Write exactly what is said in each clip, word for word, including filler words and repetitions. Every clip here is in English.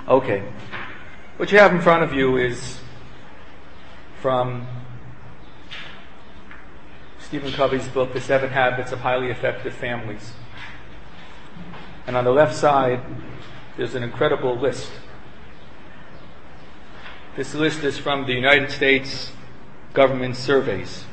Okay. What you have in front of you is from Stephen Covey's book, The Seven Habits of Highly Effective Families. And on the left side, there's an incredible list. This list is from the United States government surveys.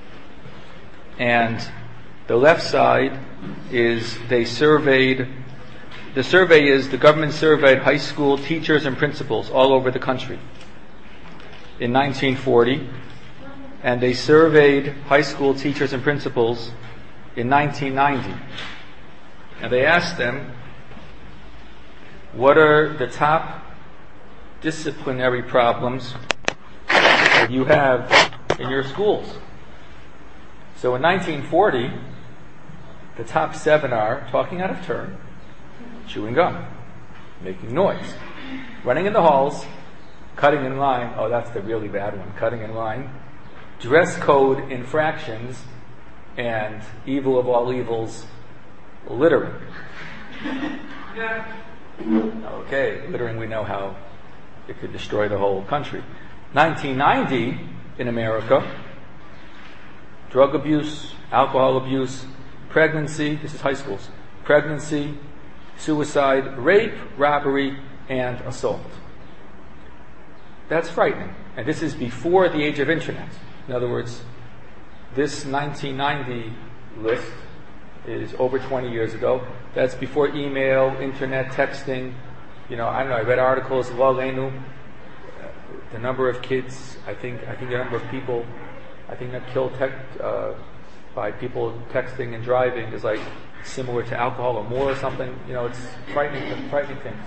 And the left side is they surveyed, the survey is the government surveyed high school teachers and principals all over the country in nineteen forty. And they surveyed high school teachers and principals in nineteen ninety. And they asked them, what are the top disciplinary problems that you have in your schools? So in nineteen forty, the top seven are talking out of turn, chewing gum, making noise, running in the halls, cutting in line. Oh, that's the really bad one, cutting in line. Dress code infractions, and evil of all evils, littering. Okay, littering, we know how it could destroy the whole country. nineteen ninety in America, drug abuse, alcohol abuse, pregnancy, this is high schools, pregnancy, suicide, rape, robbery, and assault. That's frightening. And this is before the age of internet. In other words, this nineteen ninety list is over twenty years ago. That's before email, internet, texting. You know, I don't know, I read articles, Lo Aleinu, the number of kids, I think I think the number of people, I think that killed tech, uh, by people texting and driving is like similar to alcohol or more or something. You know, it's frightening, frightening things.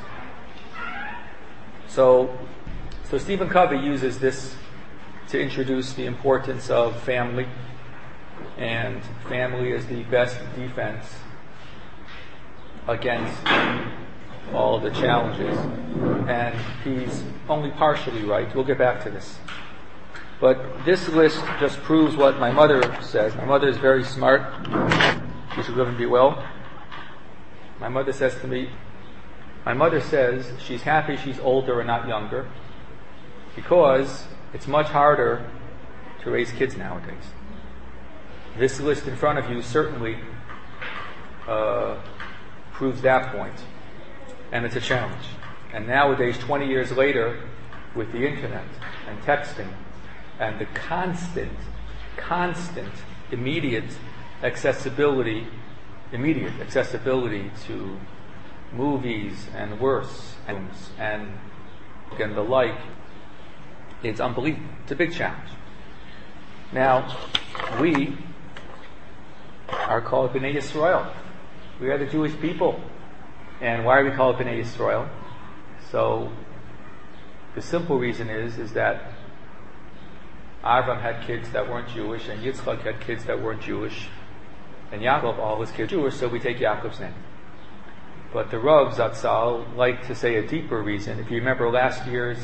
So, so Stephen Covey uses this to introduce the importance of family, and family is the best defense against all the challenges. And he's only partially right. We'll get back to this. But this list just proves what my mother says. My mother is very smart. She should live and be well. My mother says to me, my mother says she's happy she's older and not younger, because it's much harder to raise kids nowadays. This list in front of you certainly uh, proves that point. And it's a challenge. And nowadays, twenty years later, with the internet and texting and the constant, constant, immediate accessibility, immediate accessibility to movies and worse and, and, and the like, it's unbelievable. It's a big challenge. Now, we are called Bnei Yisrael. We are the Jewish people. And why are we called Bnei Yisrael? So, the simple reason is, is that Avram had kids that weren't Jewish, and Yitzchak had kids that weren't Jewish, and Yaakov, all his kids were Jewish, so we take Yaakov's name. But the Rav Zatzal like to say a deeper reason. If you remember last year's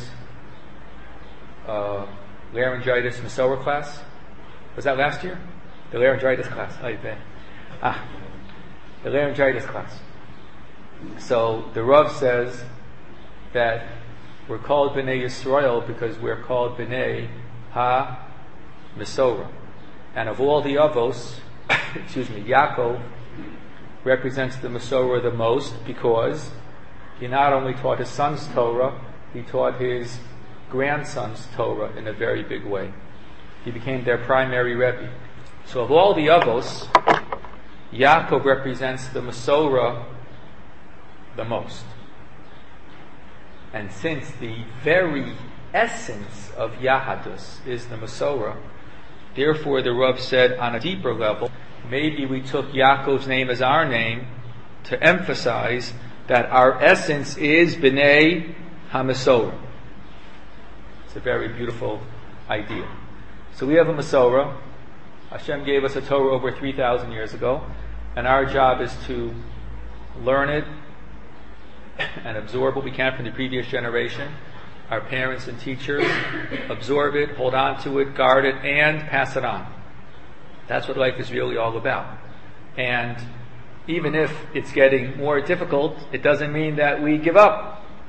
uh, laryngitis Masorah class, was that last year? The laryngitis class. Oh, you bet. Ah, the laryngitis class. So the Rav says that we're called Bnei Yisrael because we're called Bnei Ha Masorah. And of all the Avos, excuse me, Yaakov represents the Masorah the most, because he not only taught his son's Torah, he taught his grandson's Torah in a very big way. He became their primary Rebbe. So of all the Avos, Yaakov represents the Masorah the most. And since the very essence of Yahadus is the Masorah, therefore the Rav said on a deeper level, maybe we took Yaakov's name as our name to emphasize that our essence is Bnei HaMasorah. It's a very beautiful idea. So we have a Masorah. Hashem gave us a Torah over three thousand years ago, and our job is to learn it and absorb what we can from the previous generation, our parents and teachers, absorb it, hold on to it, guard it, and pass it on. That's what life is really all about. And even if it's getting more difficult, it doesn't mean that we give up.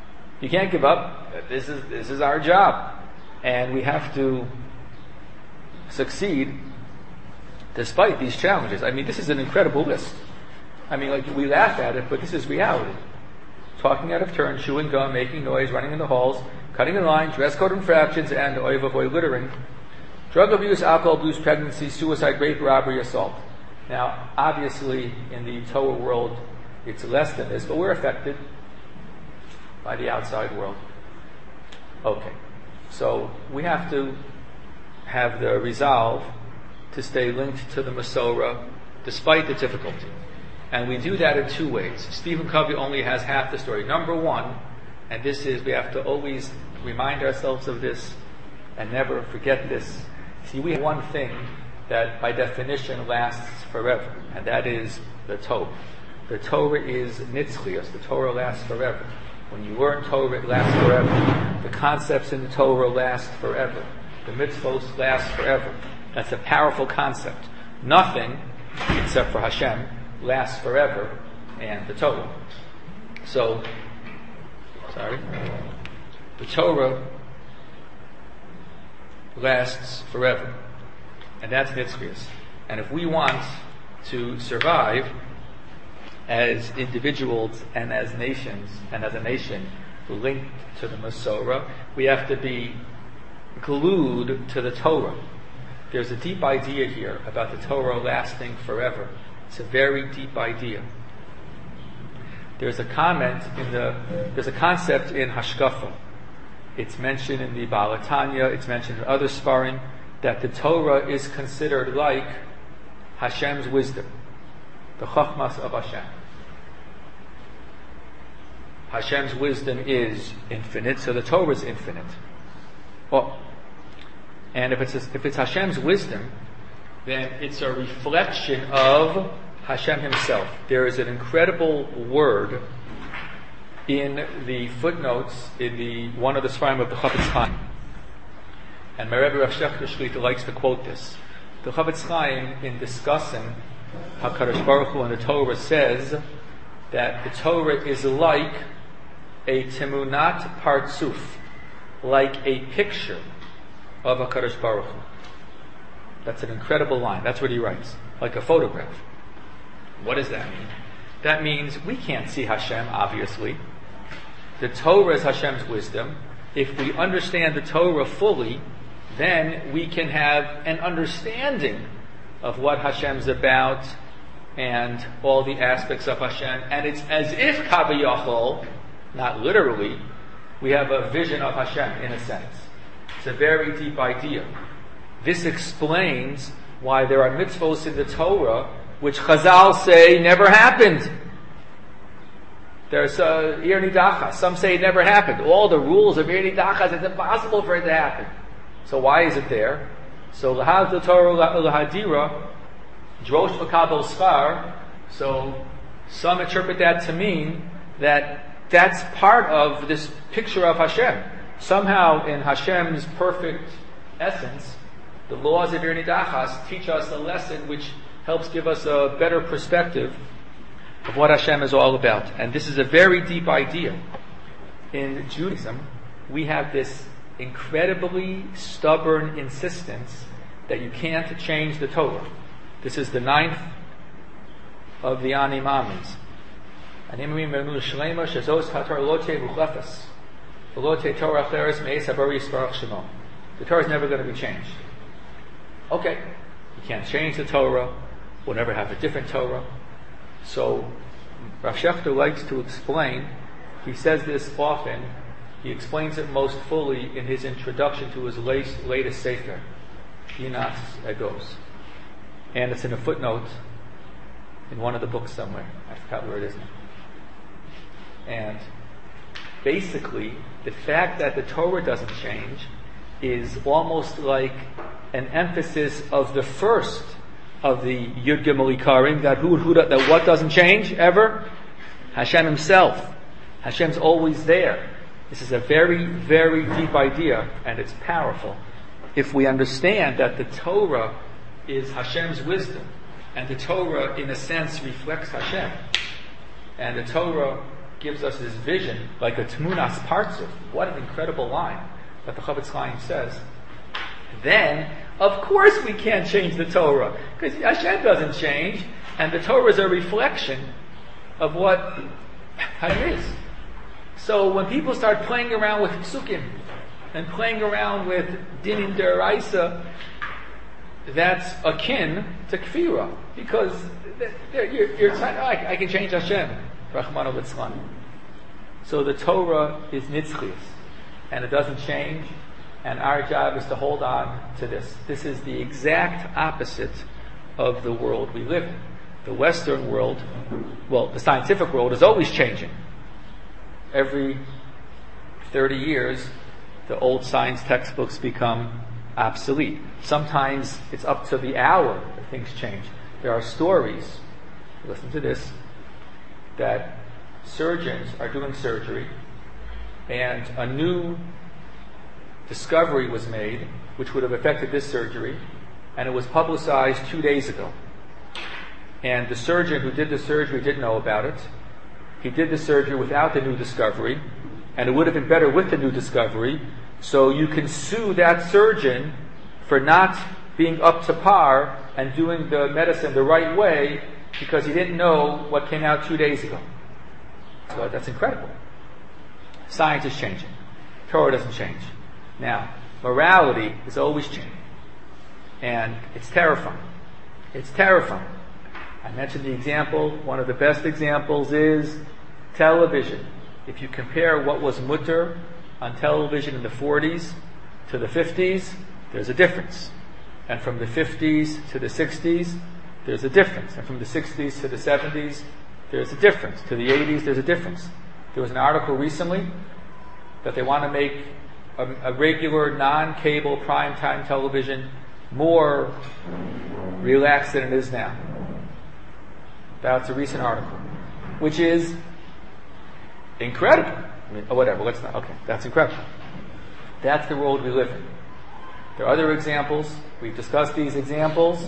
You can't give up. This is this is our job, and we have to succeed despite these challenges. I mean, this is an incredible list. I mean, like, we laugh at it, but this is reality. Talking out of turn, chewing gum, making noise, running in the halls, cutting in line, dress code infractions, and oy vavoy littering. Drug abuse, alcohol abuse, pregnancy, suicide, rape, robbery, assault. Now, obviously, in the Torah world, it's less than this, but we're affected by the outside world. Okay. So, we have to have the resolve to stay linked to the Masorah despite the difficulty. And we do that in two ways. Stephen Covey only has half the story. Number one, and this is, we have to always remind ourselves of this and never forget this. See, we have one thing that by definition lasts forever, and that is the Torah. The Torah is nitzchias. The Torah lasts forever. When you learn Torah, it lasts forever. The concepts in the Torah last forever. The mitzvos last forever. That's a powerful concept. Nothing, except for Hashem, lasts forever, and the Torah. So, sorry, the Torah lasts forever, and that's nitzchias. And if we want to survive as individuals and as nations, and as a nation linked to the Masorah, we have to be glued to the Torah. There's a deep idea here about the Torah lasting forever. It's a very deep idea. There's a comment in the, there's a concept in Hashkafa. It's mentioned in the Baal Tanya, it's mentioned in other Sfarim, that the Torah is considered like Hashem's wisdom, the Chachmas of Hashem. Hashem's wisdom is infinite, so the Torah is infinite. Well, and if it's if it's Hashem's wisdom, then it's a reflection of Hashem Himself. There is an incredible word in the footnotes in the one of the Sfarim of the Chafetz Chaim, and my Rebbe Rav Shechter Shlita likes to quote this. The Chafetz Chaim, in discussing HaKadosh Baruch Hu and the Torah, says that the Torah is like a timunat partzuf, like a picture of HaKadosh Baruch Hu. That's an incredible line. That's what he writes. Like a photograph. What does that mean? That means we can't see Hashem, obviously. The Torah is Hashem's wisdom. If we understand the Torah fully, then we can have an understanding of what Hashem's about and all the aspects of Hashem. And it's as if Kaviyachol, not literally, we have a vision of Hashem in a sense. It's a very deep idea. This explains why there are mitzvos in the Torah which Chazal say never happened. There's uh, Ir Nidachas. Some say it never happened. All the rules of Ir Nidachas, it's impossible for it to happen. So why is it there? So Lahav the Torah Lahadira, Drosh V'Kabel Sfar. So some interpret that to mean that that's part of this picture of Hashem. Somehow in Hashem's perfect essence, the laws of Ir Nidachas teach us a lesson which helps give us a better perspective of what Hashem is all about. And this is a very deep idea. In Judaism, we have this incredibly stubborn insistence that you can't change the Torah. This is the ninth of the Ani Mamis. The Torah is never going to be changed. Okay, you can't change the Torah. We'll never have a different Torah. So, Rav Shechter likes to explain, he says this often, he explains it most fully in his introduction to his latest, latest Sefer, Yinas Egos. And it's in a footnote in one of the books somewhere. I forgot where it is now. And basically, the fact that the Torah doesn't change is almost like an emphasis of the first of the Yud Gimel Ikarim, that who, who, that what doesn't change ever? Hashem Himself. Hashem's always there. This is a very, very deep idea, and it's powerful. If we understand that the Torah is Hashem's wisdom, and the Torah, in a sense, reflects Hashem, and the Torah gives us this vision, like a Tmunas Partzuf. What an incredible line that the Chavetz Chaim says. Then, of course we can't change the Torah, because Hashem doesn't change, and the Torah is a reflection of what it is. So when people start playing around with psukim, and playing around with dinim deraisa, that's akin to kfira, because you're, you're saying, oh, I, I can change Hashem, Rachmana litzlan. So the Torah is nitzchias, and it doesn't change, and our job is to hold on to this. This is the exact opposite of the world we live in. The Western world, well, the scientific world is always changing. Every thirty years, the old science textbooks become obsolete. Sometimes it's up to the hour that things change. There are stories, listen to this, that surgeons are doing surgery and a new discovery was made which would have affected this surgery, and it was publicized two days ago. And the surgeon who did the surgery didn't know about it. He did the surgery without the new discovery, and it would have been better with the new discovery. So you can sue that surgeon for not being up to par and doing the medicine the right way because he didn't know what came out two days ago. So that's incredible. Science is changing. Torah doesn't change. Now, morality is always changing. And it's terrifying. It's terrifying. I mentioned the example. One of the best examples is television. If you compare what was mutter on television in the forties to the fifties, there's a difference. And from the fifties to the sixties, there's a difference. And from the sixties to the seventies, there's a difference. To the eighties, there's a difference. There was an article recently that they want to make a, a regular non-cable primetime television more relaxed than it is now. That's a recent article, which is incredible. I mean, oh, whatever, let's not, okay, that's incredible. That's the world we live in. There are other examples. We've discussed these examples.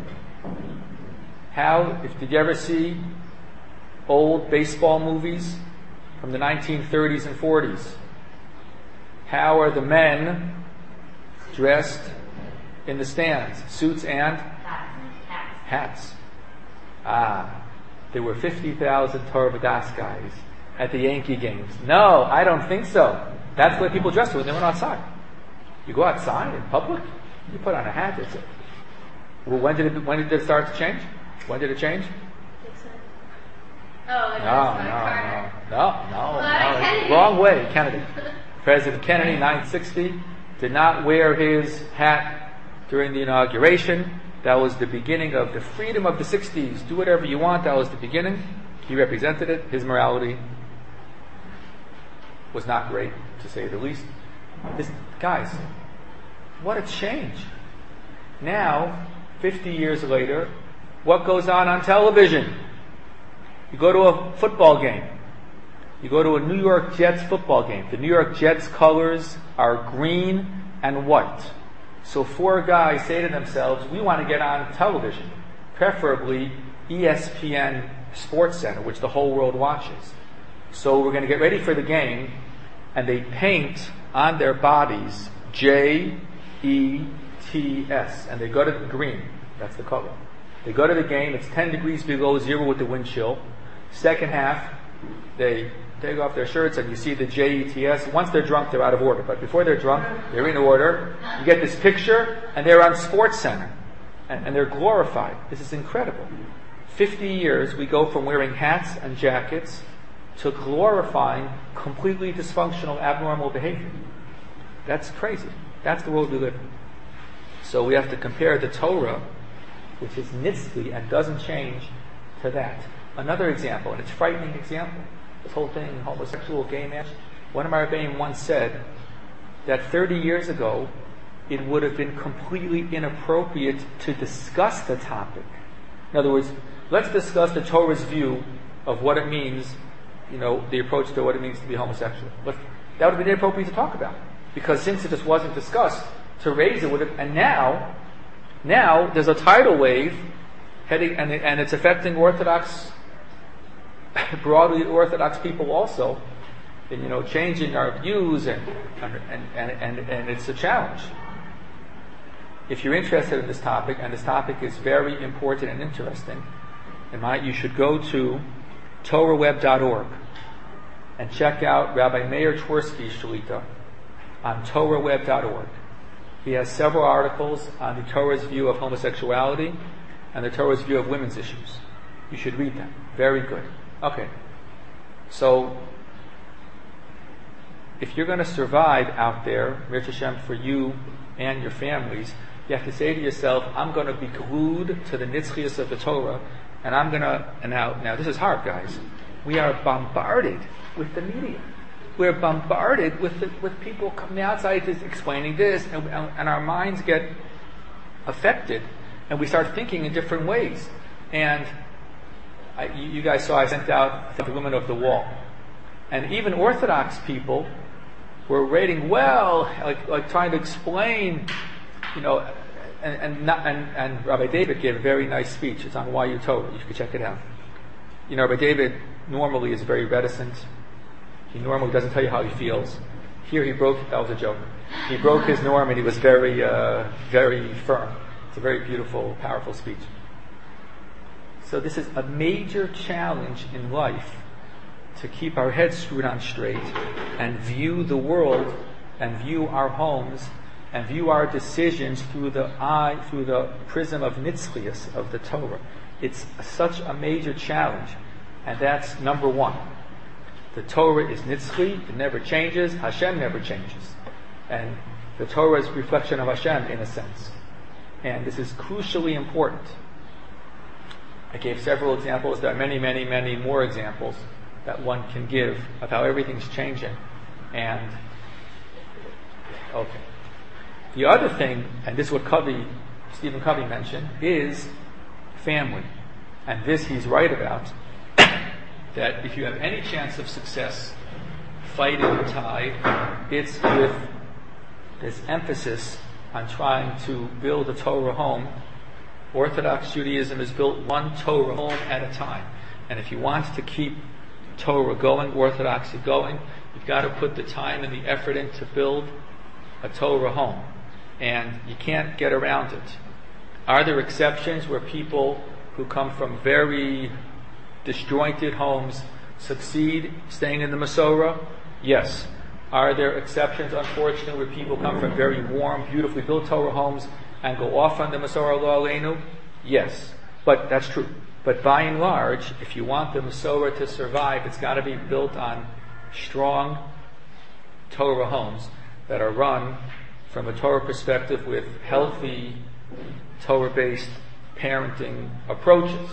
How, if, did you ever see old baseball movies from the nineteen thirties and forties? How are the men dressed in the stands? Suits and hats. Ah, there were fifty thousand Torah Vodaas guys at the Yankee games. No, I don't think so. That's the way people dressed when they went outside. You go outside in public, you put on a hat, that's it. Well, when did it, when did it start to change? When did it change? Oh, like no, no, no, no, no, no, no. Wrong way, Kennedy. President Kennedy, nineteen sixty, did not wear his hat during the inauguration. That was the beginning of the freedom of the sixties. Do whatever you want. That was the beginning. He represented it. His morality was not great, to say the least. This, guys, what a change. Now, fifty years later, what goes on on television? You go to a football game. You go to a New York Jets football game. The New York Jets colors are green and white. So four guys say to themselves, we want to get on television, preferably E S P N Sports Center, which the whole world watches. So we're going to get ready for the game, and they paint on their bodies J E T S, and they go to the green. That's the color. They go to the game. It's ten degrees below zero with the wind chill. Second half, they take off their shirts and you see the J E T S. Once they're drunk, they're out of order. But before they're drunk, they're in order. You get this picture, and they're on Sports Center. And, and they're glorified. This is incredible. Fifty years, we go from wearing hats and jackets to glorifying completely dysfunctional, abnormal behavior. That's crazy. That's the world we live in. So we have to compare the Torah, which is nitzli and doesn't change, to that. Another example, and it's a frightening example. This whole thing, homosexual, gay marriage. One of my rebbeim once said that thirty years ago, it would have been completely inappropriate to discuss the topic. In other words, let's discuss the Torah's view of what it means, you know, the approach to what it means to be homosexual. But that would have been inappropriate to talk about. Because since it just wasn't discussed, to raise it would have, and now, now there's a tidal wave heading, and, it, and it's affecting Orthodox broadly Orthodox people also, in, you know, changing our views, and and, and, and and it's a challenge. If you're interested in this topic, and this topic is very important and interesting, and you should go to Torah web dot org and check out Rabbi Meir Twersky's Shalita on Torah web dot org. He has several articles on the Torah's view of homosexuality and the Torah's view of women's issues. You should read them. Very good. Okay. So, if you're going to survive out there, Mirz Hashem, for you and your families, you have to say to yourself, I'm going to be glued to the nitzchias of the Torah, and I'm going to, and now, now this is hard, guys. We are bombarded with the media. We're bombarded with the, with people coming outside just explaining this, and, and our minds get affected, and we start thinking in different ways. And I, you, you guys saw I sent out the Women of the Wall, and even Orthodox people were rating well, like, like trying to explain, you know, and and, not, and and Rabbi David gave a very nice speech. It's on Y U Torah. You can check it out. You know, Rabbi David normally is very reticent. He normally doesn't tell you how he feels. Here he broke, that was a joke. He broke his norm, and he was very, uh, very firm. It's a very beautiful, powerful speech. So this is a major challenge in life, to keep our heads screwed on straight and view the world and view our homes and view our decisions through the eye, through the prism of nitzchias, of the Torah. It's such a major challenge, and that's number one. The Torah is nitzchi, it never changes, Hashem never changes. And the Torah is a reflection of Hashem in a sense. And this is crucially important. I gave several examples. There are many, many, many more examples that one can give of how everything's changing. And, okay. The other thing, and this is what Covey, Stephen Covey mentioned, is family. And this he's right about, that if you have any chance of success fighting the tide, it's with this emphasis on trying to build a Torah home. Orthodox Judaism is built one Torah home at a time. And if you want to keep Torah going, Orthodoxy going, you've got to put the time and the effort in to build a Torah home. And you can't get around it. Are there exceptions where people who come from very disjointed homes succeed staying in the Masorah? Yes. Are there exceptions, unfortunately, where people come from very warm, beautifully built Torah homes and go off on the Masorah Lo Aleinu? Yes. But that's true. But by and large, if you want the Masorah to survive, it's got to be built on strong Torah homes that are run from a Torah perspective with healthy Torah-based parenting approaches.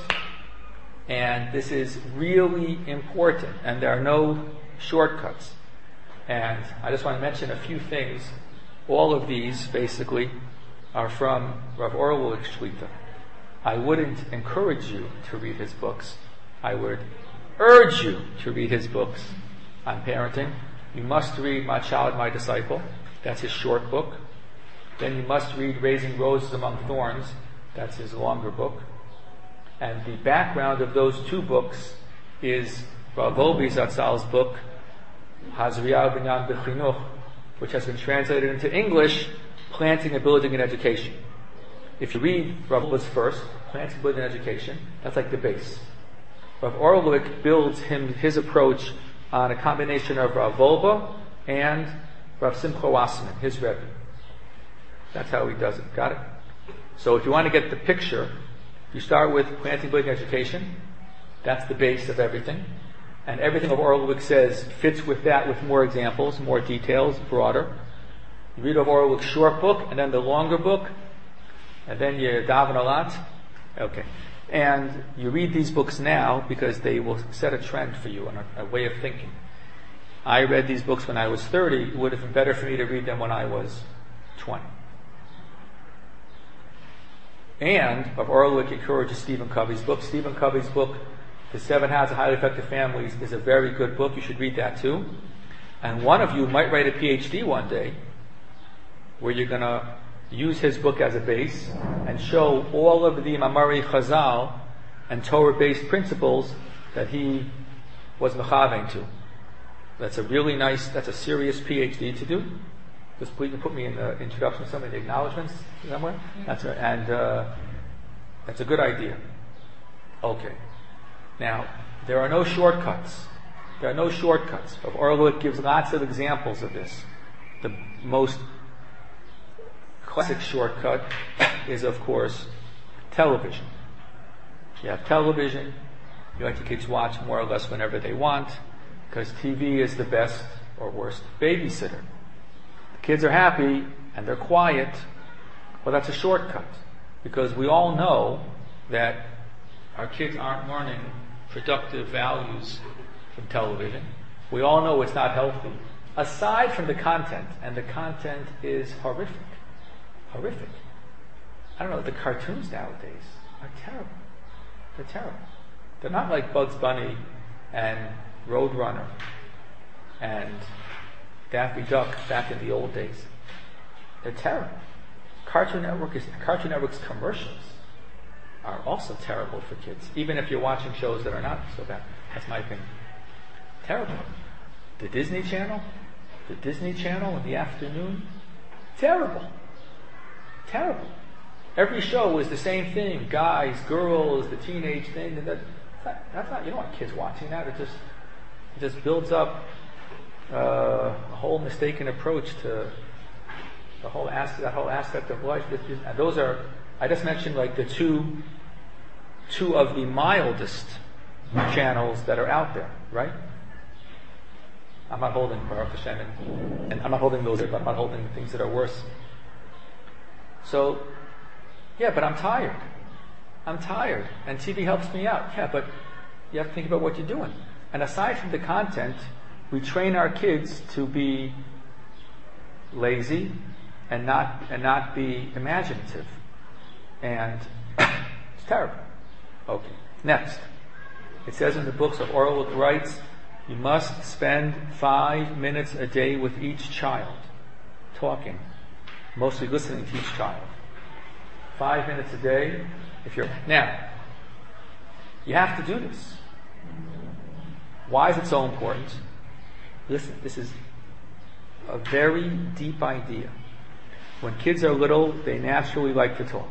And this is really important, and there are no shortcuts. And I just want to mention a few things. All of these, basically, are from Rav Orlik Shlita. I wouldn't encourage you to read his books. I would urge you to read his books on parenting. You must read My Child, My Disciple. That's his short book. Then you must read Raising Roses Among Thorns. That's his longer book. And the background of those two books is Rav Wolbe Zatzal's book, Hazriyahu Binyan B'Chinuch, which has been translated into English, Planting and Building in Education. If you read Rav Wolbe's first, Planting and Building in Education, that's like the base. Rav Orlik builds him his approach on a combination of Rav Wolbe and Rav Simcha Wasserman, his Rebbe. That's how he does it. Got it? So if you want to get the picture, you start with Planting, Building, Education. That's the base of everything. And everything Rav Orlik says fits with that, with more examples, more details, broader. You read Rav Orlik's short book, and then the longer book, and then you daven a lot. Okay. And you read these books now because they will set a trend for you and a, a way of thinking. I read these books when I was thirty. It would have been better for me to read them when I was twenty. And Rav Orlik encourages Stephen Covey's book. Stephen Covey's book, The Seven Habits of Highly Effective Families, is a very good book. You should read that too. And one of you might write a P H D one day where you're going to use his book as a base and show all of the Mamari Chazal and Torah-based principles that he was mechavein to. That's a really nice, that's a serious PhD to do. Just please put me in the introduction, some of the acknowledgments somewhere. Mm-hmm. That's right. And uh, that's a good idea. Okay. Now, there are no shortcuts. There are no shortcuts. Orlik gives lots of examples of this. The most classic shortcut is, of course, television. You have television. You let your kids watch more or less whenever they want, because T V is the best or worst babysitter. The kids are happy and they're quiet. Well, that's a shortcut, because we all know that our kids aren't learning productive values from television. We all know it's not healthy, aside from the content, and the content is horrific. Horrific. I don't know, the cartoons nowadays are terrible. They're terrible. They're not like Bugs Bunny and Roadrunner and Daffy Duck back in the old days. They're terrible. Cartoon Network is, Cartoon Network's commercials are also terrible for kids, even if you're watching shows that are not so bad. That's my opinion. Terrible. The Disney Channel, the Disney Channel in the afternoon, terrible. Terrible. Every show is the same thing. Guys, girls, the teenage thing. And that, that's, not, that's not, you don't want kids watching that. It just, it just builds up uh, a whole mistaken approach to the whole aspect, that whole aspect of life. And those are, I just mentioned like the two, two of the mildest channels that are out there, right? I'm not holding Baruch Hashem, and, and I'm not holding those, but I'm not holding the things that are worse. So, yeah, but I'm tired. I'm tired. And T V helps me out. Yeah, but you have to think about what you're doing. And aside from the content, we train our kids to be lazy and not and not be imaginative. And it's terrible. Okay. Next. It says in the books of Orlik writes, you must spend five minutes a day with each child, talking, mostly listening to each child. Five minutes a day. If you're now, you have to do this. Why is it so important? Listen, this is a very deep idea. When kids are little, they naturally like to talk.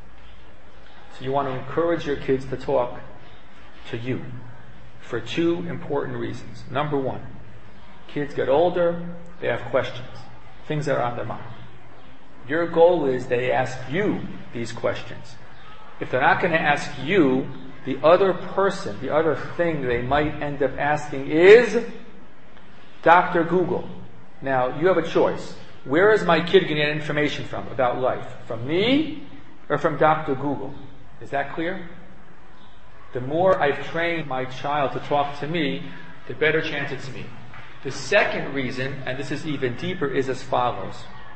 So you want to encourage your kids to talk to you for two important reasons. Number one, kids get older, they have questions, things that are on their mind. Your goal is they ask you these questions. If they're not going to ask you, the other person, the other thing they might end up asking is Doctor Google. Now, you have a choice. Where is my kid going to get information from about life? From me or from Doctor Google? Is that clear? The more I've trained my child to talk to me, the better chance it's me. The second reason, and this is even deeper, is as follows.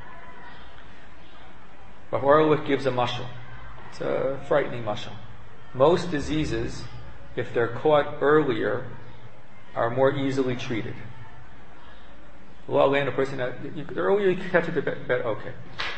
Rav Orlik gives a mashal. It's a frightening mashal. Most diseases, if they're caught earlier, are more easily treated. Well, land a person, the earlier you catch it, the better. Okay.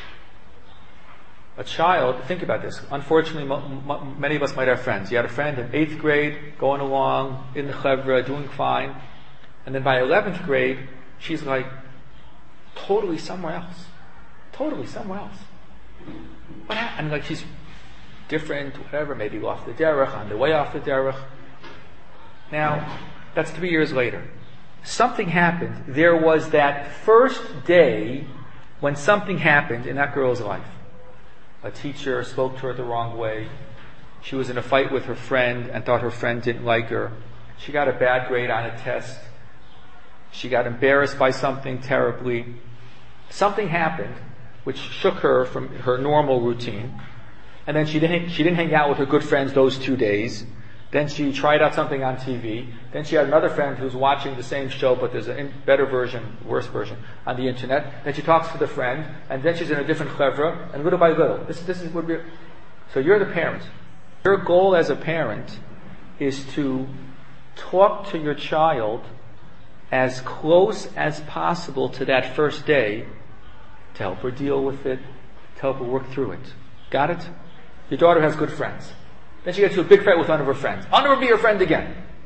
A child, think about this. Unfortunately, m- m- many of us might have friends. You had a friend in eighth grade, going along, in the chevra, doing fine. And then by eleventh grade, she's like, totally somewhere else. Totally somewhere else. What happened? Like she's different, whatever, maybe off the derech, on the way off the derech. Now, that's three years later. Something happened. There was that first day when something happened in that girl's life. A teacher spoke to her the wrong way. She was in a fight with her friend and thought her friend didn't like her. She got a bad grade on a test. She got embarrassed by something terribly. Something happened which shook her from her normal routine. And then she didn't, she didn't hang out with her good friends those two days. Then she tried out something on T V. Then she had another friend who's watching the same show, but there's a better version, worse version, on the internet. Then she talks to the friend, and then she's in a different chevra, and little by little. This, this is what we're... So you're the parent. Your goal as a parent is to talk to your child as close as possible to that first day to help her deal with it, to help her work through it. Got it? Your daughter has good friends. Then she gets to a big fight with one of her friends. I'll never be your friend again.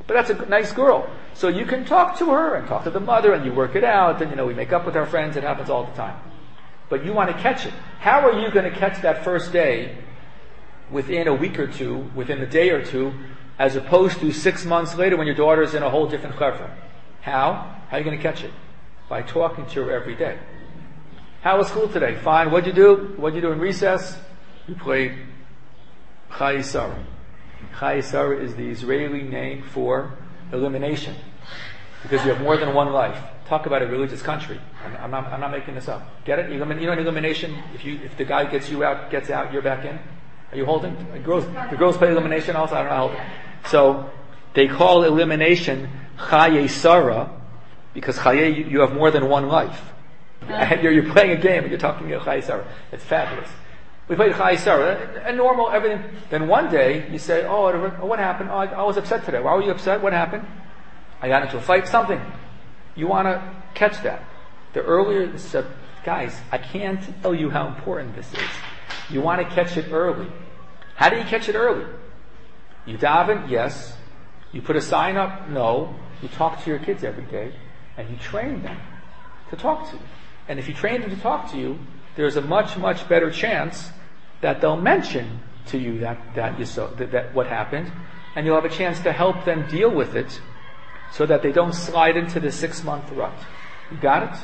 but that's a nice girl. So you can talk to her and talk to the mother and you work it out and, you know, we make up with our friends. It happens all the time. But you want to catch it. How are you going to catch that first day within a week or two, within a day or two, as opposed to six months later when your daughter's in a whole different chevra? How? How are you going to catch it? By talking to her every day. How was school today? Fine. What'd you do? What'd you do in recess? We played Chayei Sarah. Chayei Sarah is the Israeli name for elimination. Because you have more than one life. Talk about a religious country. I'm, I'm not, I'm not making this up. Get it? You know, in elimination, if you, if the guy gets you out, gets out, you're back in. Are you holding? The girls, the girls play elimination also? I don't know how. So, they call elimination Chayei Sarah, because Chayei, you, you have more than one life. And you're, you're playing a game and you're talking about Chayei Sarah. It's fabulous. We played Chayei Sarah, and normal, everything. Then one day, you say, oh, what happened? Oh, I, I was upset today. Why were you upset? What happened? I got into a fight, something. You want to catch that. The earlier, this is a, guys, I can't tell you how important this is. You want to catch it early. How do you catch it early? You daven? Yes. You put a sign up? No. You talk to your kids every day, and you train them to talk to you. And if you train them to talk to you, there's a much, much better chance that they'll mention to you that, that you saw, that, that what happened, and you'll have a chance to help them deal with it so that they don't slide into the six-month rut. You got it?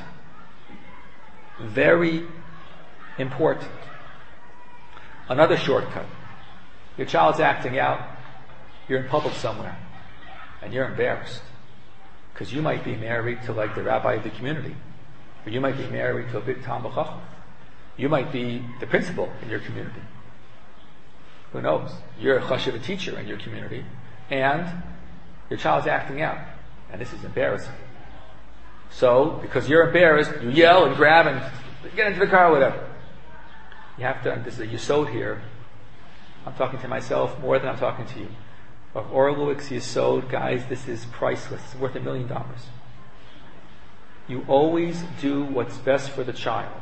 Very important. Another shortcut. Your child's acting out. You're in public somewhere. And you're embarrassed. Because you might be married to like the rabbi of the community. Or you might be married to a big Talmid Chacham. You might be the principal in your community. Who knows? You're a chashiva teacher in your community. And your child's acting out. And this is embarrassing. So, because you're embarrassed, you yell and grab and get into the car or whatever. You have to, this is a yesod here. I'm talking to myself more than I'm talking to you. Of Orluik's yesod, guys, this is priceless. It's worth a million dollars. You always do what's best for the child.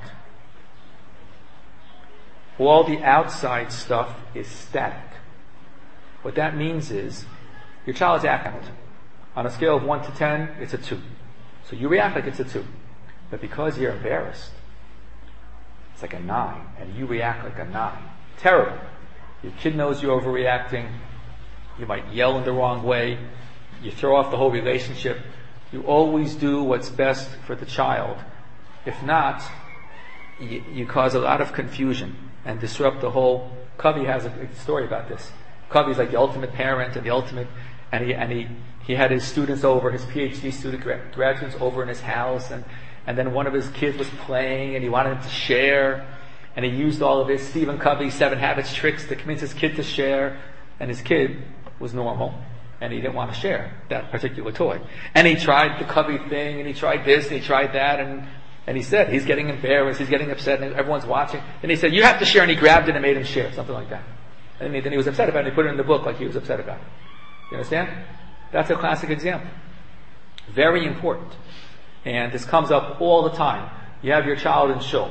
All the outside stuff is static. What that means is, your child's acting out. On a scale of one to ten, it's a two. So you react like it's a two. But because you're embarrassed, it's like a nine. And you react like a nine. Terrible. Your kid knows you're overreacting. You might yell in the wrong way. You throw off the whole relationship. You always do what's best for the child. If not, you, you cause a lot of confusion and disrupt the whole. Covey has a story about this. Covey's like the ultimate parent and the ultimate, and he and he he had his students over, his PhD student grad students over in his house, and and then one of his kids was playing, and he wanted him to share, and he used all of his Stephen Covey Seven Habits tricks to convince his kid to share, and his kid was normal, and he didn't want to share that particular toy, and he tried the Covey thing, and he tried this, and he tried that, and and he said he's getting embarrassed, he's getting upset, and everyone's watching, and he said you have to share, and he grabbed it and made him share, something like that. And then he was upset about it, and he put it in the book like he was upset about it. You understand? That's a classic example. Very important. And this comes up all the time. You have your child in shul.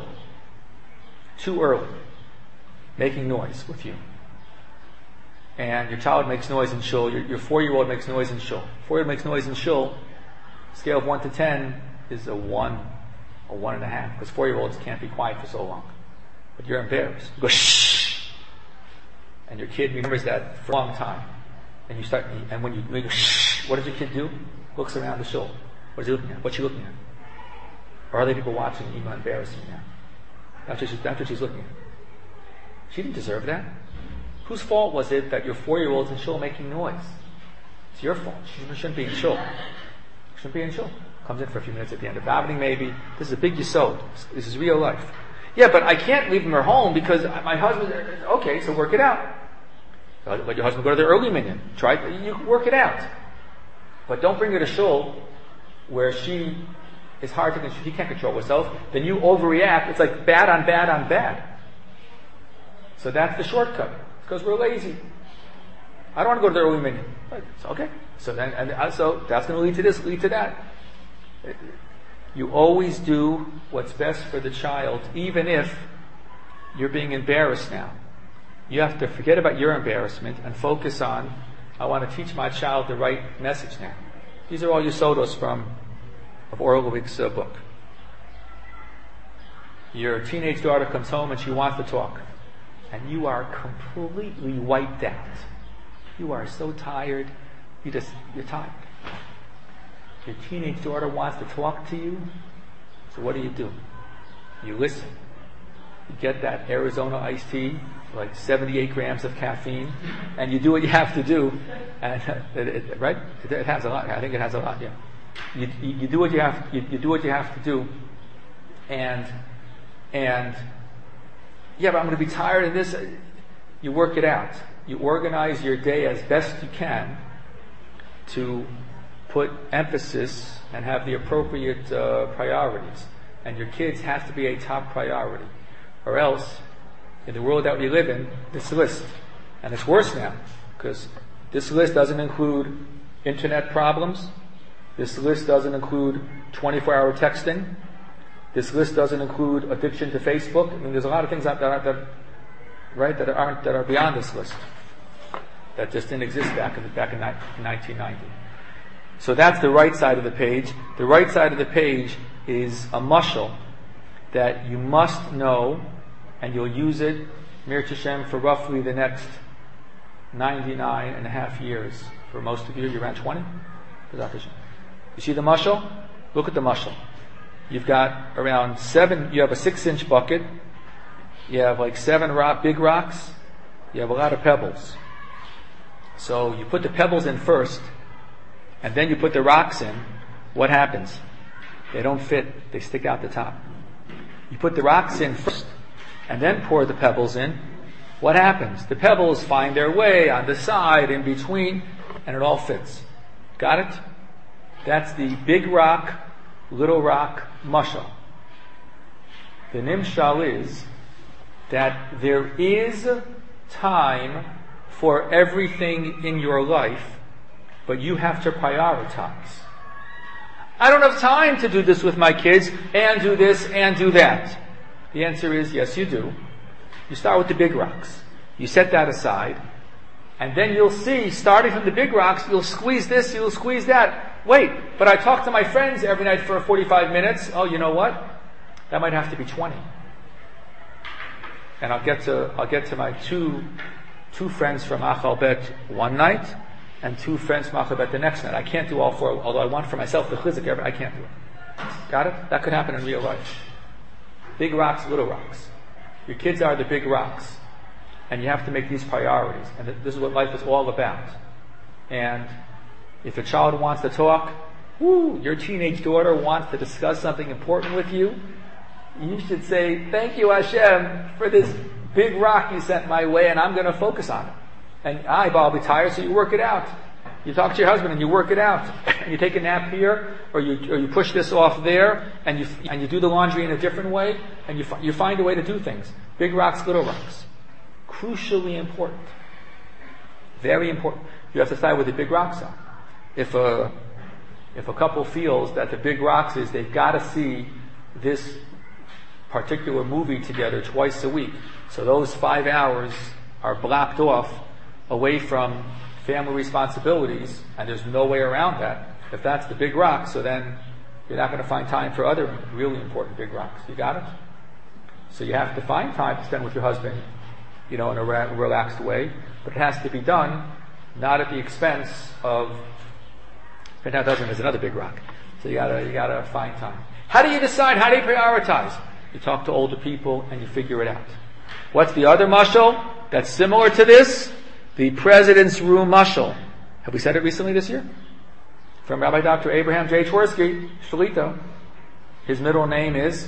Too early. Making noise with you. And your child makes noise in shul. Your, your four-year-old makes noise in shul. Four-year-old makes noise in shul. Scale of one to ten is a one, a one and a half. Because four-year-olds can't be quiet for so long. But you're embarrassed. You go, shh. And your kid remembers that for a long time. And you start, and when you, when you go, shh, what does your kid do? Looks around the shul. What is he looking at? What's she looking at? Or are there people watching and even embarrassing now? That's what, she's, that's what she's looking at. She didn't deserve that. Whose fault was it that your four-year-old's in shul making noise? It's your fault. She shouldn't be in shul. She shouldn't be in shul. Comes in for a few minutes at the end of davening maybe. This is a big yesod. This is real life. Yeah, but I can't leave her home because my husband, okay, so work it out. Let your husband go to the early minyan. Try, you work it out. But don't bring her to shul where she is hard to control, she can't control herself. Then you overreact. It's like bad on bad on bad. So that's the shortcut. It's because we're lazy. I don't want to go to the early minyan. It's okay. So then, and so that's going to lead to this, lead to that. You always do what's best for the child, even if you're being embarrassed now. You have to forget about your embarrassment and focus on I want to teach my child the right message now. These are all Yesodos from of Orlovic's uh, book. Your teenage daughter comes home and she wants to talk, and you are completely wiped out. You are so tired. You just you're tired. Your teenage daughter wants to talk to you. So what do you do? You listen. You get that Arizona iced tea, like seventy-eight grams of caffeine, and you do what you have to do. And it, it, right? It, it has a lot. I think it has a lot. Yeah. You, you, you do what you have. You, you do what you have to do, and and yeah, but I'm going to be tired of this. You work it out. You organize your day as best you can to put emphasis and have the appropriate uh, priorities. And your kids have to be a top priority. Or else, in the world that we live in, this list, and it's worse now, because this list doesn't include internet problems. This list doesn't include twenty-four hour texting. This list doesn't include addiction to Facebook. I mean, there's a lot of things that, that, that right, that aren't that are beyond this list, that just didn't exist back in back in nineteen ninety. So that's the right side of the page. The right side of the page is a mushal that you must know, and you'll use it, Mir Tashem, for roughly the next ninety-nine and a half years. For most of you, you're around twenty. You see the mushal? Look at the mushal. You've got around seven, you have a six inch bucket, you have like seven rock, big rocks, you have a lot of pebbles. So you put the pebbles in first, and then you put the rocks in. What happens? They don't fit, they stick out the top. You put the rocks in first, and then pour the pebbles in. What happens? The pebbles find their way on the side, in between, and it all fits. Got it? That's the big rock, little rock mushal. The nimshal is that there is time for everything in your life, but you have to prioritize. I don't have time to do this with my kids, and do this, and do that. The answer is, yes, you do. You start with the big rocks. You set that aside, and then you'll see, starting from the big rocks, you'll squeeze this, you'll squeeze that. Wait, but I talk to my friends every night for forty-five minutes. Oh, you know what? That might have to be twenty. And I'll get to, I'll get to my two, two friends from Achal Bet one night, and two friends from Achal Bet the next night. I can't do all four, although I want for myself the chizik every, I can't do it. Got it? That could happen in real life. Big rocks, little rocks. Your kids are the big rocks. And you have to make these priorities. And this is what life is all about. And if a child wants to talk, woo, your teenage daughter wants to discuss something important with you, you should say, thank you Hashem for this big rock you sent my way, and I'm going to focus on it. And I, I'll be tired, so you work it out. You talk to your husband and you work it out. And you take a nap here, or you or you push this off there, and you and you do the laundry in a different way, and you you find a way to do things. Big rocks, little rocks. Crucially important. Very important. You have to decide where the big rocks are. If a if a couple feels that the big rocks is they've got to see this particular movie together twice a week, so those five hours are blocked off away from family responsibilities, and there's no way around that. If that's the big rock, so then you're not going to find time for other really important big rocks. You got it? So you have to find time to spend with your husband, you know, in a re- relaxed way, but it has to be done not at the expense of. But now doesn't. There's another big rock, so you gotta you gotta find time. How do you decide? How do you prioritize? You talk to older people and you figure it out. What's the other mushal that's similar to this? The President's Room mushal. Have we said it recently this year? From Rabbi Doctor Abraham J. Twersky, Shalito. His middle name is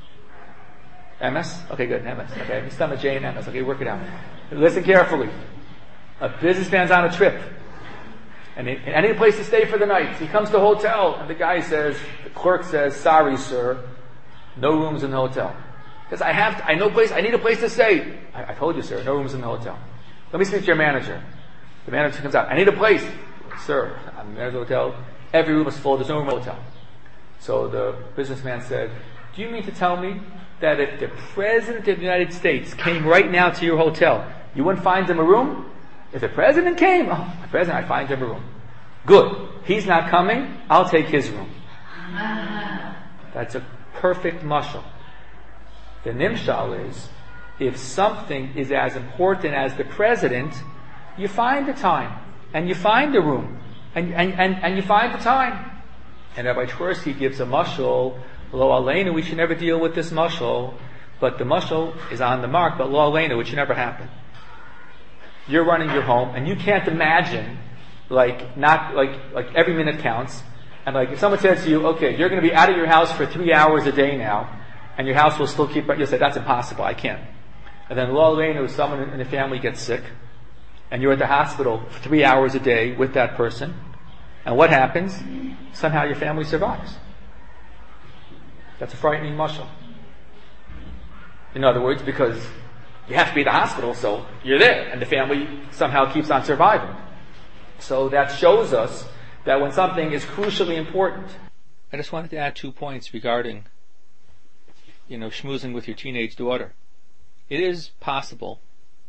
M S? Okay, good, M S. Okay, he's done a J and M S. Okay, work it out. Listen carefully. A businessman's on a trip, and he, and I need a place to stay for the night. He comes to the hotel, and the guy says, the clerk says, sorry, sir, no rooms in the hotel. Because I have, to, I know place, I need a place to stay. I, I told you, sir, no rooms in the hotel. Let me speak to your manager. The manager comes out, I need a place. Sir, I'm in the hotel. Every room is full, there's no room in the hotel. So the businessman said, do you mean to tell me that if the President of the United States came right now to your hotel, you wouldn't find him a room? If the president came, oh, the president, I find him a room. Good. He's not coming, I'll take his room. That's a perfect mashal. The nimshal is, if something is as important as the president, you find the time, and you find the room, and, and, and, and you find the time. And Rabbi Twersky gives a mashal, lo aleinu, we should never deal with this mashal, but the mashal is on the mark, but lo aleinu, it should never happen. You're running your home, and you can't imagine, like, not, like, like every minute counts, and like, if someone says to you, okay, you're going to be out of your house for three hours a day now, and your house will still keep, you'll say, that's impossible, I can't. And then lo aleinu, someone in the family gets sick, and you're at the hospital for three hours a day with that person, and what happens? Somehow your family survives. That's a frightening mashal. In other words, because you have to be at the hospital, so you're there, and the family somehow keeps on surviving. So that shows us that when something is crucially important. I just wanted to add two points regarding, you know, schmoozing with your teenage daughter. It is possible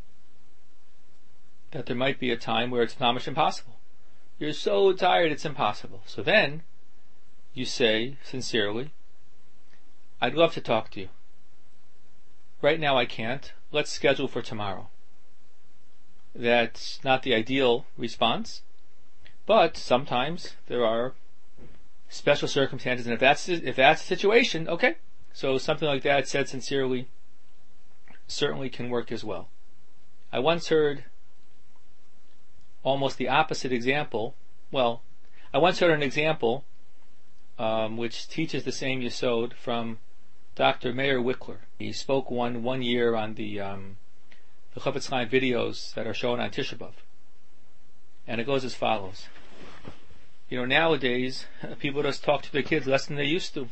that there might be a time where it's mamish impossible. You're so tired it's impossible. So then, you say, sincerely, I'd love to talk to you. Right now I can't. Let's schedule for tomorrow. That's not the ideal response, but sometimes there are special circumstances, and if that's if that's the situation, okay. So something like that, said sincerely, certainly can work as well. I once heard almost the opposite example. Well, I once heard an example um, which teaches the same yesod from Doctor Meir Wickler. He spoke one one year on the um, the Chofetz Chaim videos that are shown on Tisha B'Av, and it goes as follows. You know, nowadays people just talk to their kids less than they used to.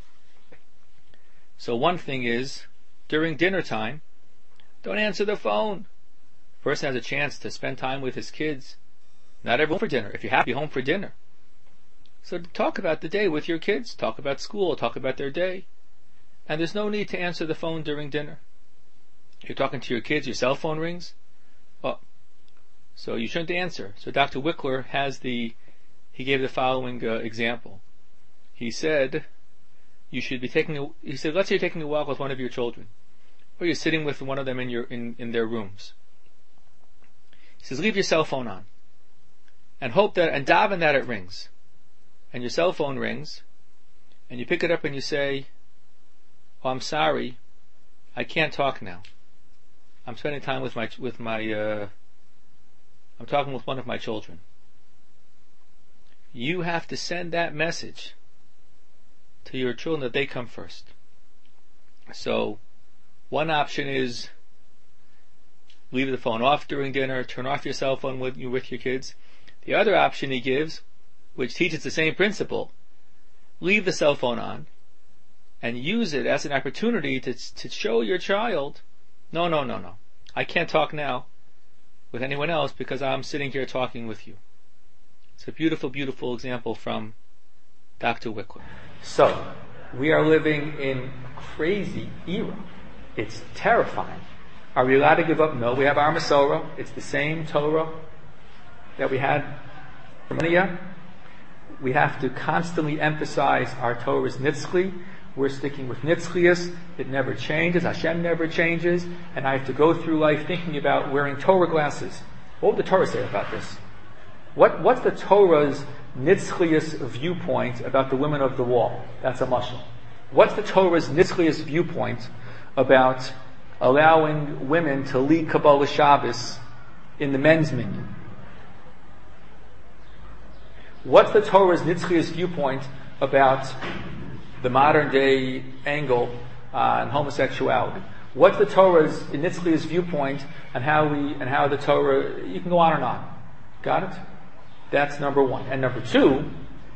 So one thing is, during dinner time, don't answer the phone. Person has a chance to spend time with his kids. Not everyone for dinner. If you have to be home for dinner. So talk about the day with your kids. Talk about school. Talk about their day. And there's no need to answer the phone during dinner. You're talking to your kids, your cell phone rings. Oh, so you shouldn't answer. So Doctor Wickler has the, he gave the following uh, example. He said, you should be taking a, he said, let's say you're taking a walk with one of your children. Or you're sitting with one of them in your, in, in their rooms. He says, leave your cell phone on. And hope that, and daven that it rings. And your cell phone rings. And you pick it up and you say, oh, I'm sorry. I can't talk now. I'm spending time with my, with my, uh, I'm talking with one of my children. You have to send that message to your children that they come first. So, one option is leave the phone off during dinner, turn off your cell phone with you with your kids. The other option he gives, which teaches the same principle, leave the cell phone on and use it as an opportunity to to show your child, no, no, no, no, I can't talk now with anyone else because I'm sitting here talking with you. It's a beautiful, beautiful example from Doctor Wickler. So, we are living in crazy era. It's terrifying. Are we allowed to give up? No. We have our Masorah. It's the same Torah that we had from millennia. We have to constantly emphasize our Torah's nitzchli. We're sticking with nitzchlius. It never changes. Hashem never changes. And I have to go through life thinking about wearing Torah glasses. What would the Torah say about this? What, what's the Torah's nitzchlius viewpoint about the women of the wall? That's a mashal. What's the Torah's nitzchlius viewpoint about allowing women to lead Kabbalah Shabbos in the men's minyan? What's the Torah's nitzchlius viewpoint about the modern day angle on homosexuality? What's the Torah's nitzchlius viewpoint on how we and how the Torah? You can go on and on. Got it? That's number one. And number two,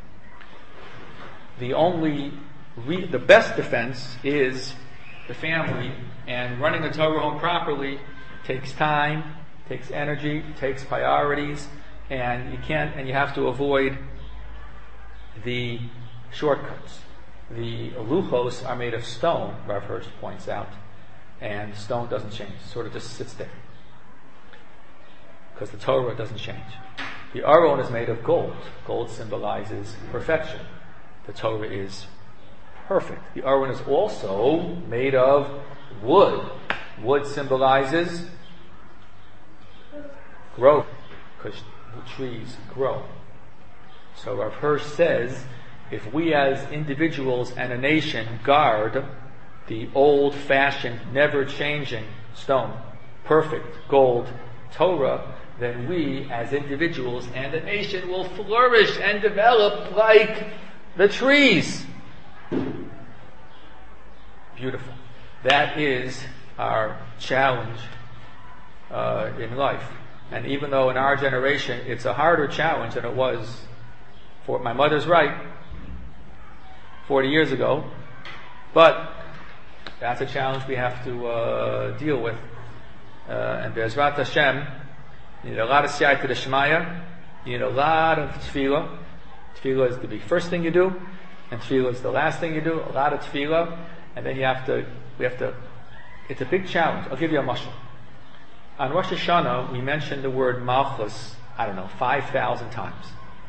the only re- the best defense is the family, and running a Torah home properly takes time, takes energy, takes priorities, and you can't and you have to avoid the shortcuts. The luchos are made of stone, Rav Hirsch points out, and stone doesn't change; it sort of just sits there. because the Torah doesn't change. The Aron is made of gold. Gold symbolizes perfection. The Torah is perfect. The Aron is also made of wood. Wood symbolizes growth, because the trees grow. So Rav Hirsch says, if we as individuals and a nation guard the old-fashioned, never-changing stone, perfect gold Torah, then we as individuals and a nation will flourish and develop like the trees. Beautiful. That is our challenge uh, in life. And even though in our generation it's a harder challenge than it was for my mother's right forty years ago, but that's a challenge we have to uh, deal with. Uh, and Be'ezrat Hashem, you need a lot of siyata d'shmaya, you need a lot of tefillah. Tefillah is the first thing you do, and tefillah is the last thing you do. A lot of tefillah, and then you have to, we have to, it's a big challenge. I'll give you a mashal. On Rosh Hashanah, we mentioned the word Malchus, I don't know, five thousand times.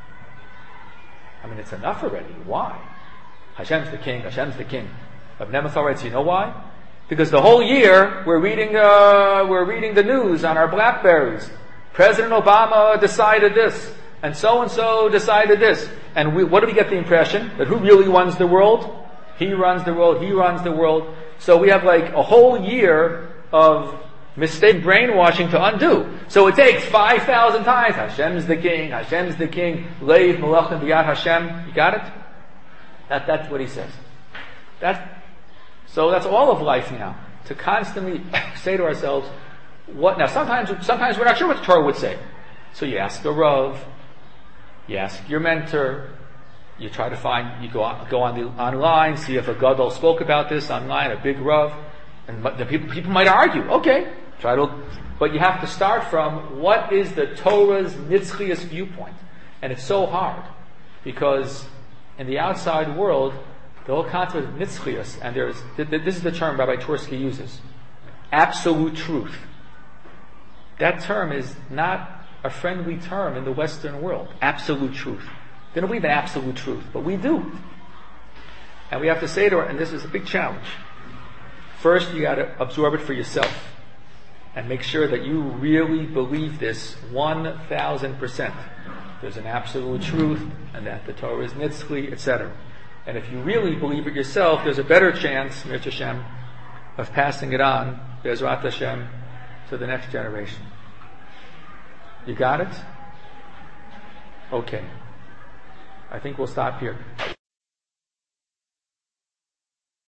I mean, it's enough already. Why? Hashem's the king, Hashem's the king. Of Nemathoretz, you know why? Because the whole year, we're reading, uh, we're reading the news on our Blackberries. President Obama decided this, and so-and-so decided this. And we, what do we get the impression? That who really runs the world? He runs the world, he runs the world. So we have like a whole year of mistake brainwashing to undo. So it takes five thousand times, Hashem's the king, Hashem's the king, Leiv Melachim B'yad Hashem. You got it? That, that's what he says. That, so that's all of life now. To constantly say to ourselves, what, now sometimes, sometimes we're not sure what the Torah would say. So you ask a Rav, you ask your mentor, you try to find, you go on, go on the, online, see if a Gadol spoke about this online, a big Rav, and the people, people might argue, okay, try to, but you have to start from what is the Torah's nitzchias viewpoint. And it's so hard, because in the outside world, the whole concept of nitzchias, and there's, this is the term Rabbi Tursky uses, absolute truth. That term is not a friendly term in the Western world. Absolute truth. They don't believe in absolute truth, but we do. And we have to say to her, and this is a big challenge. First, you got to absorb it for yourself, and make sure that you really believe this one thousand percent. There's an absolute truth, and that the Torah is nitzchi, et cetera. And if you really believe it yourself, there's a better chance, Mirz Hashem, of passing it on, Be'ezrat Hashem, to the next generation. You got it? Okay. I think we'll stop here.